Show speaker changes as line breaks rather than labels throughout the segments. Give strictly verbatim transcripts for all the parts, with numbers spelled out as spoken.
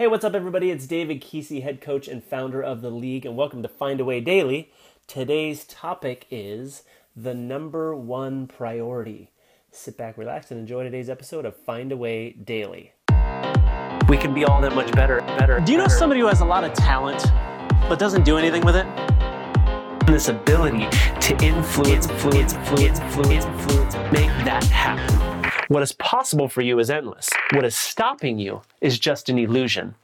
Hey, what's up, everybody? It's David Kesey, head coach and founder of The League, and welcome to Find a Way Daily. Today's topic is the number one priority. Sit back, relax, and enjoy today's episode of Find a Way Daily. We can be all that much better, better.
Do you know
better.
somebody who has a lot of talent but doesn't do anything with it?
This ability to influence, influence, influence, influence, influence, make that happen. What is possible for you is endless. What is stopping you is just an illusion.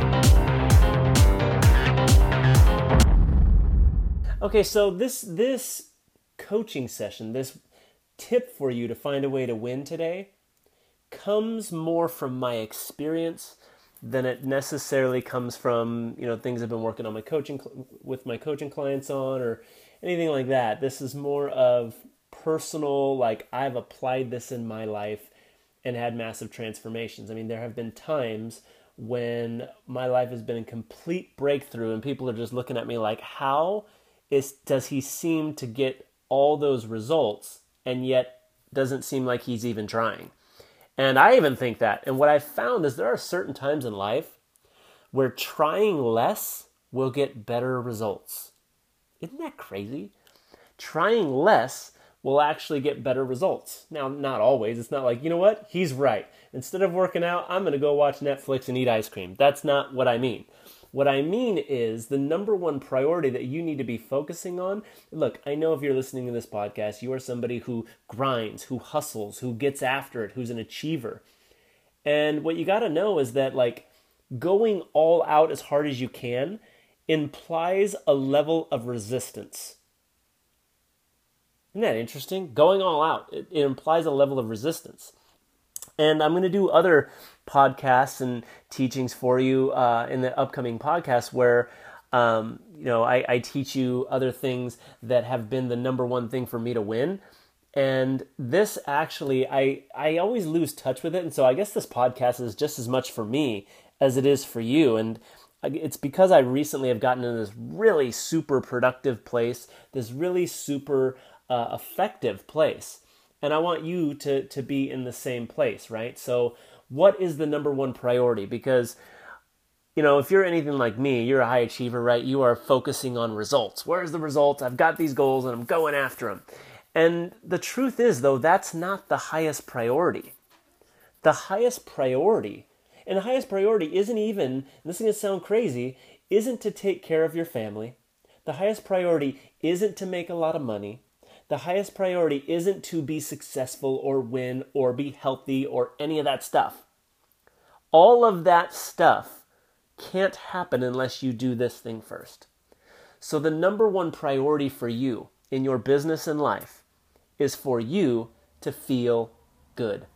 Okay, so this this coaching session, this tip for you to find a way to win today, comes more from my experience than it necessarily comes from, you know, things I've been working on my coaching with my coaching clients on or anything like that. This is more of personal, like I've applied this in my life and had massive transformations. I mean, there have been times when my life has been a complete breakthrough and people are just looking at me like, how is does he seem to get all those results and yet doesn't seem like he's even trying? And I even think that. And what I've found is there are certain times in life where trying less will get better results. Isn't that crazy? Trying less will actually get better results. Now, not always. It's not like, you know what? He's right. Instead of working out, I'm going to go watch Netflix and eat ice cream. That's not what I mean. What I mean is the number one priority that you need to be focusing on. Look, I know if you're listening to this podcast, you are somebody who grinds, who hustles, who gets after it, who's an achiever. And what you got to know is that like going all out as hard as you can implies a level of resistance. Isn't that interesting? Going all out, it, it implies a level of resistance. And I'm going to do other podcasts and teachings for you uh, in the upcoming podcast where, um, you know, I, I teach you other things that have been the number one thing for me to win. And this actually, I, I always lose touch with it. And so I guess this podcast is just as much for me as it is for you. And it's because I recently have gotten in this really super productive place, this really super uh, effective place. And I want you to, to be in the same place, right? So what is the number one priority? Because, you know, if you're anything like me, you're a high achiever, right? You are focusing on results. Where's the results? I've got these goals and I'm going after them. And the truth is, though, that's not the highest priority. The highest priority, and the highest priority isn't even, and this is going to sound crazy, isn't to take care of your family. The highest priority isn't to make a lot of money. The highest priority isn't to be successful or win or be healthy or any of that stuff. All of that stuff can't happen unless you do this thing first. So the number one priority for you in your business and life is for you to feel good.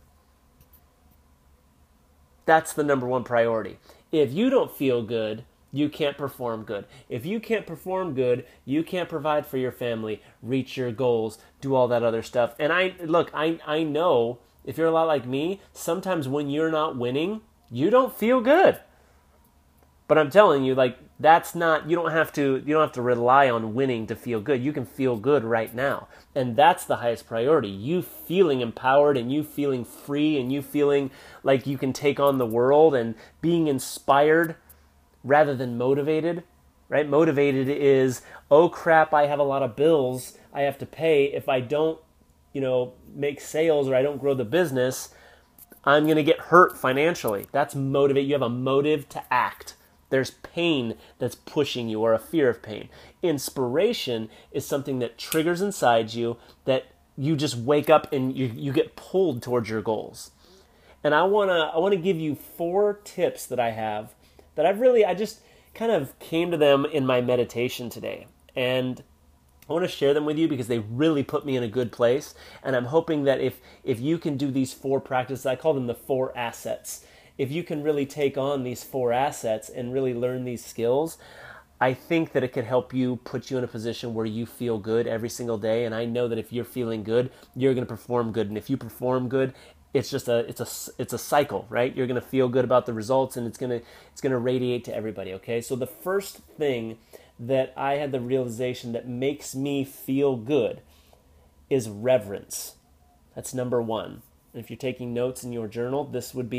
That's the number one priority. If you don't feel good, you can't perform good. If you can't perform good, you can't provide for your family, reach your goals, do all that other stuff. And I look, I, I know if you're a lot like me, sometimes when you're not winning, you don't feel good. But I'm telling you, like, that's not, you don't have to, you don't have to rely on winning to feel good. You can feel good right now. And that's the highest priority. You feeling empowered and you feeling free and you feeling like you can take on the world and being inspired rather than motivated, right? Motivated is, oh crap, I have a lot of bills I have to pay. If I don't, you know, make sales or I don't grow the business, I'm going to get hurt financially. That's motivate. You have a motive to act. There's pain that's pushing you or a fear of pain. Inspiration is something that triggers inside you that you just wake up and you, you get pulled towards your goals. And I want to I want to give you four tips that I have that I've really, I just kind of came to them in my meditation today. And I want to share them with you because they really put me in a good place. And I'm hoping that if, if you can do these four practices, I call them the four assets. If you can really take on these four assets and really learn these skills, I think that it could help you put you in a position where you feel good every single day. And I know that if you're feeling good, you're going to perform good. And if you perform good, it's just a it's a it's a cycle, right? You're going to feel good about the results and it's going to it's going to radiate to everybody, okay? So the first thing that I had the realization that makes me feel good is reverence. That's number one. And if you're taking notes in your journal, this would be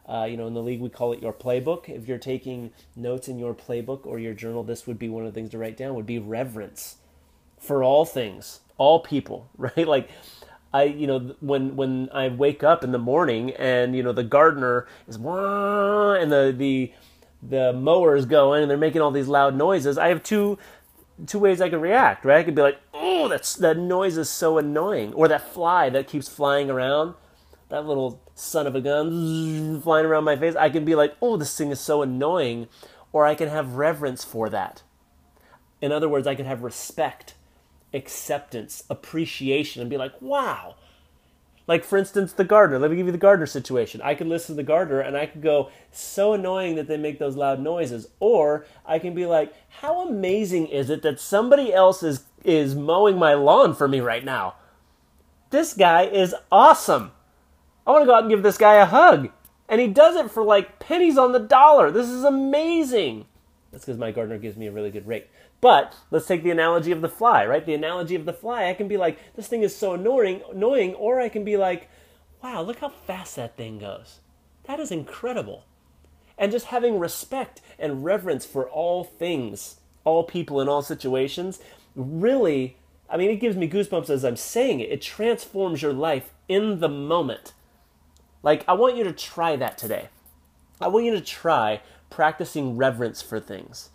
Uh, you know, in the league, we call it your playbook. If you're taking notes in your playbook or your journal, this would be one of the things to write down, would be reverence for all things, all people, right? Like, I, you know, when when I wake up in the morning and, you know, the gardener is, wah, and the, the, the mower is going and they're making all these loud noises, I have two two ways I could react, right? I could be like, oh, that's, that noise is so annoying. Or that fly that keeps flying around, that little son of a gun flying around my face. I can be like, oh, this thing is so annoying. Or I can have reverence for that. In other words, I can have respect, acceptance, appreciation, and be like, wow. Like, for instance, the gardener. Let me give you the gardener situation. I could listen to the gardener, and I could go, so annoying that they make those loud noises. Or I can be like, how amazing is it that somebody else is, is mowing my lawn for me right now? This guy is awesome. I want to go out and give this guy a hug. And he does it for like pennies on the dollar. This is amazing. That's because my gardener gives me a really good rate. But let's take the analogy of the fly, right? The analogy of the fly, I can be like, this thing is so annoying, annoying, or I can be like, wow, look how fast that thing goes. That is incredible. And just having respect and reverence for all things, all people in all situations, really, I mean, it gives me goosebumps as I'm saying it. It transforms your life in the moment. Like, I want you to try that today. I want you to try practicing reverence for things.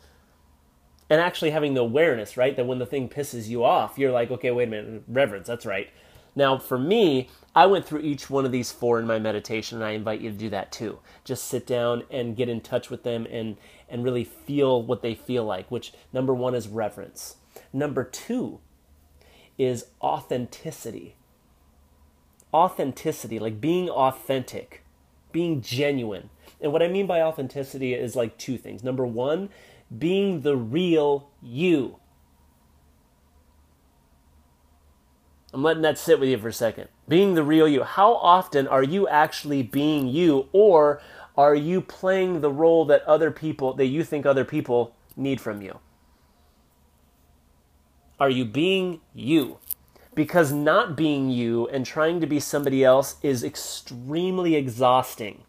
And actually having the awareness, right, that when the thing pisses you off, you're like, okay, wait a minute, reverence, that's right. Now, for me, I went through each one of these four in my meditation, and I invite you to do that too. Just sit down and get in touch with them and, and really feel what they feel like, which number one is reverence. Number two is authenticity. Authenticity, like being authentic, being genuine. And what I mean by authenticity is like two things. Number one, being the real you. I'm letting that sit with you for a second. Being the real you. How often are you actually being you, or are you playing the role that other people, that you think other people need from you? Are you being you? Because not being you and trying to be somebody else is extremely exhausting.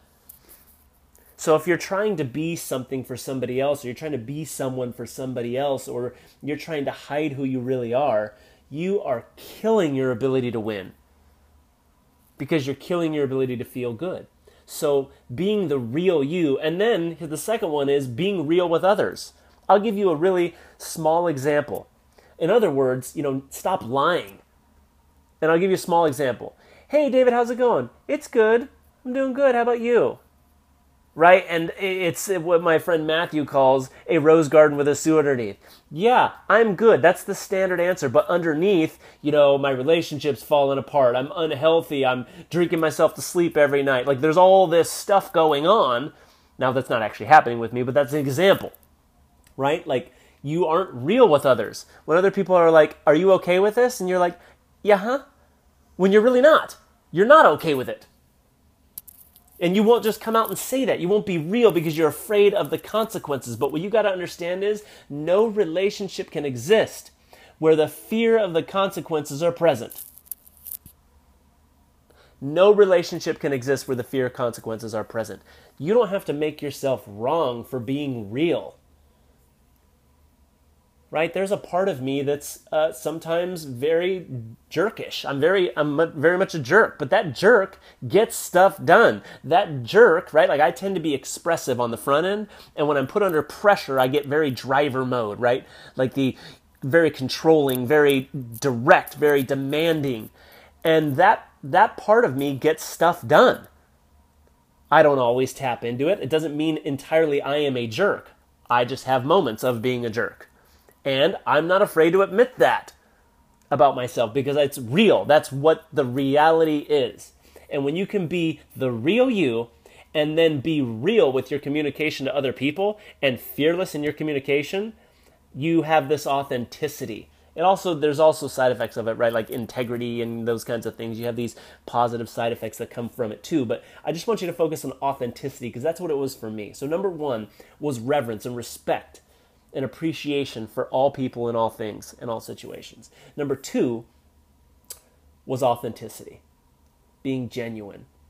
So if you're trying to be something for somebody else, or you're trying to be someone for somebody else, or you're trying to hide who you really are, you are killing your ability to win. Because you're killing your ability to feel good. So being the real you, and then the second one is being real with others. I'll give you a really small example. In other words, you know, stop lying. And I'll give you a small example. Hey, David, how's it going? It's good. I'm doing good. How about you? Right? And it's what my friend Matthew calls a rose garden with a sewer underneath. Yeah, I'm good. That's the standard answer. But underneath, you know, my relationship's falling apart. I'm unhealthy. I'm drinking myself to sleep every night. Like, there's all this stuff going on. Now, that's not actually happening with me, but that's an example. Right? Like, you aren't real with others. When other people are like, are you okay with this? And you're like, yeah, huh? When you're really not. You're not okay with it. And you won't just come out and say that. You won't be real because you're afraid of the consequences. But what you got to understand is no relationship can exist where the fear of the consequences are present. No relationship can exist where the fear of consequences are present. You don't have to make yourself wrong for being real. Right? There's a part of me that's uh, sometimes very jerkish. I'm very, I'm very much a jerk, but that jerk gets stuff done. That jerk, right? Like, I tend to be expressive on the front end, and when I'm put under pressure, I get very driver mode, right? Like the very controlling, very direct, very demanding, and that that part of me gets stuff done. I don't always tap into it. It doesn't mean entirely I am a jerk. I just have moments of being a jerk. And I'm not afraid to admit that about myself because it's real. That's what the reality is. And when you can be the real you and then be real with your communication to other people and fearless in your communication, you have this authenticity. It also, there's also side effects of it, right? Like integrity and those kinds of things. You have these positive side effects that come from it too. But I just want you to focus on authenticity because that's what it was for me. So number one was reverence and respect and appreciation for all people and all things and all situations. Number two was authenticity, being genuine.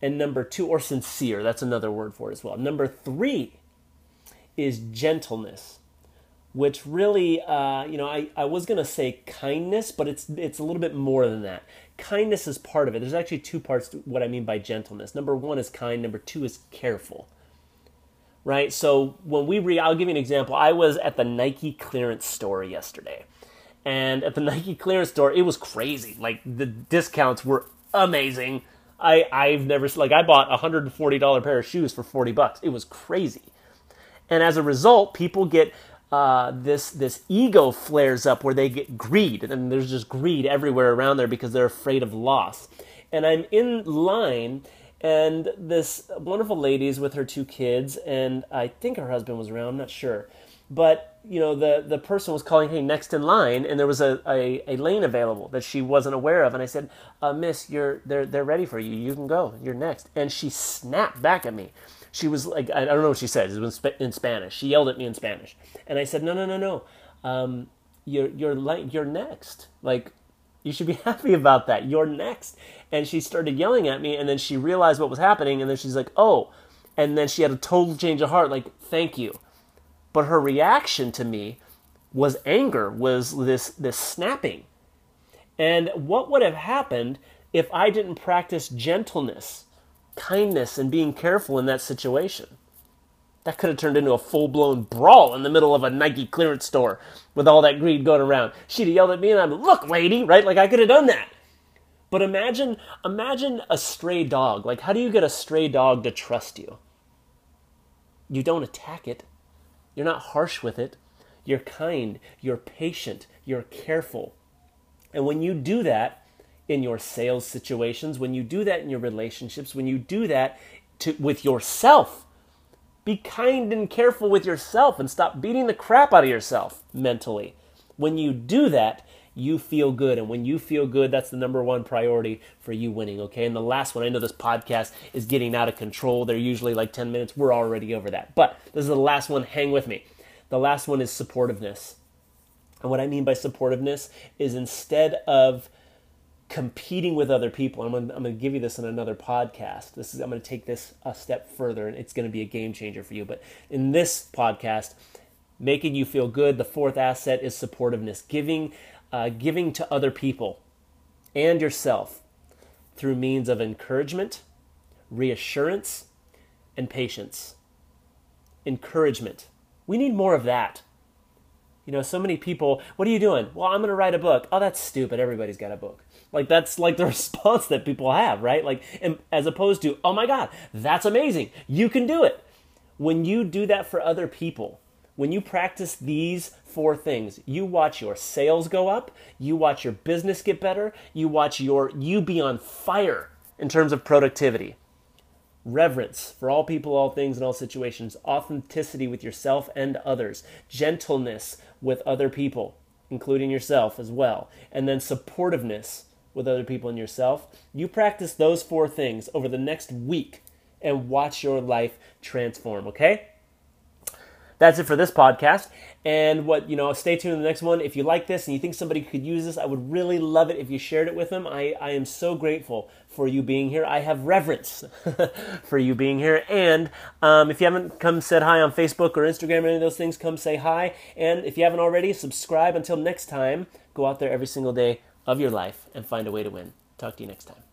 And number two, or sincere, that's another word for it as well. Number three is gentleness, which really, uh, you know, I, I was going to say kindness, but it's it's a little bit more than that. Kindness is part of it. There's actually two parts to what I mean by gentleness. Number one is kind. Number two is careful, right? So when we re, I'll give you an example. I was at the Nike clearance store yesterday. And at the Nike clearance store, it was crazy. Like, the discounts were amazing. I, I've never, like, I bought a one hundred forty dollars pair of shoes for forty bucks. It was crazy. And as a result, people get uh, this this ego flares up where they get greed. And there's just greed everywhere around there because they're afraid of loss. And I'm in line, and this wonderful lady's with her two kids, and I think her husband was around, I'm not sure. But, you know, the, the person was calling, hey, next in line, and there was a, a, a lane available that she wasn't aware of. And I said, uh, miss, you're they're they're ready for you. You can go. You're next. And she snapped back at me. She was like, I don't know what she said. It was in Spanish. She yelled at me in Spanish. And I said, no, no, no, no. Um, you're, you're, like, you're next. Like, you should be happy about that. You're next. And she started yelling at me, and then she realized what was happening, and then she's like, oh. And then she had a total change of heart, like, thank you. But her reaction to me was anger, was this this snapping. And what would have happened if I didn't practice gentleness, kindness, and being careful in that situation? That could have turned into a full-blown brawl in the middle of a Nike clearance store with all that greed going around. She'd have yelled at me, and I'm, look, lady, right? Like, I could have done that. But imagine, imagine a stray dog. Like, how do you get a stray dog to trust you? You don't attack it. You're not harsh with it. You're kind. You're patient. You're careful. And when you do that in your sales situations, when you do that in your relationships, when you do that to, with yourself, be kind and careful with yourself and stop beating the crap out of yourself mentally. When you do that, you feel good. And when you feel good, that's the number one priority for you winning, okay? And the last one, I know this podcast is getting out of control. They're usually like ten minutes. We're already over that. But this is the last one. Hang with me. The last one is supportiveness. And what I mean by supportiveness is instead of competing with other people, I'm going to, I'm going to give you this in another podcast. This is I'm going to take this a step further, and it's going to be a game changer for you. But in this podcast, making you feel good, the fourth asset is supportiveness. Giving Uh, giving to other people and yourself through means of encouragement, reassurance, and patience. Encouragement. We need more of that. You know, so many people, what are you doing? Well, I'm going to write a book. Oh, that's stupid. Everybody's got a book. Like, that's like the response that people have, right? Like, and as opposed to, oh my God, that's amazing. You can do it. When you do that for other people, when you practice these four things, you watch your sales go up, you watch your business get better, you watch your you be on fire in terms of productivity. Reverence for all people, all things, and all situations. Authenticity with yourself and others. Gentleness with other people, including yourself as well. And then supportiveness with other people and yourself. You practice those four things over the next week and watch your life transform, okay? That's it for this podcast. And what, you know, stay tuned to the next one. If you like this and you think somebody could use this, I would really love it if you shared it with them. I, I am so grateful for you being here. I have reverence for you being here. And um, if you haven't come said hi on Facebook or Instagram or any of those things, come say hi. And if you haven't already, subscribe. Until next time, go out there every single day of your life and find a way to win. Talk to you next time.